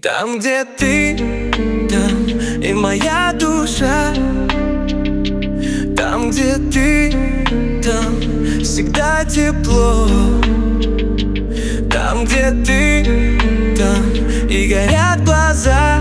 Там, где ты, там и моя душа. Там, где ты, там всегда тепло. Там, где ты, там и горят глаза.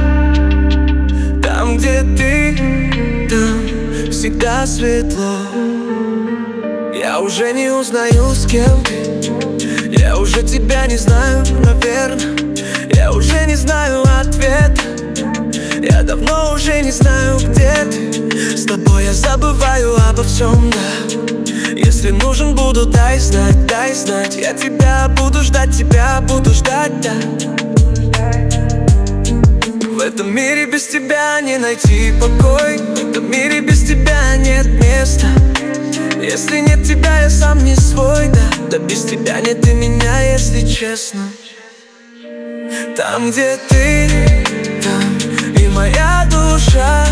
Там, где ты, там всегда светло. Я уже не узнаю, с кем ты. Я уже тебя не знаю, наверное. Я уже не знаю ответ. Я давно уже не знаю, где ты. С тобой я забываю обо всем, да. Если нужен буду, дай знать, дай знать. Я тебя буду ждать, да. В этом мире без тебя не найти покой. В этом мире без тебя нет места. Если нет тебя, я сам не свой, да. Да без тебя нет и меня, если честно. Там, где ты, там и моя душа.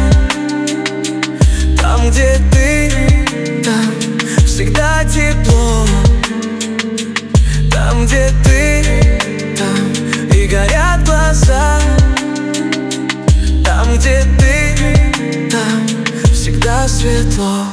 Там, где ты, там всегда тепло. Там, где ты, там и горят глаза. Там, где ты, там всегда светло.